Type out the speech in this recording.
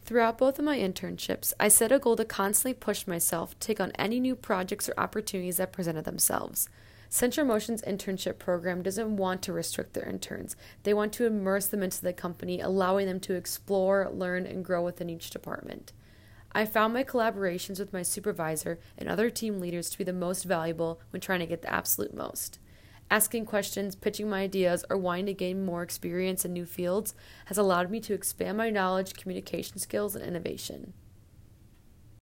Throughout both of my internships, I set a goal to constantly push myself to take on any new projects or opportunities that presented themselves. Central Motion's internship program doesn't want to restrict their interns. They want to immerse them into the company, allowing them to explore, learn, and grow within each department. I found my collaborations with my supervisor and other team leaders to be the most valuable when trying to get the absolute most. Asking questions, pitching my ideas, or wanting to gain more experience in new fields has allowed me to expand my knowledge, communication skills, and innovation.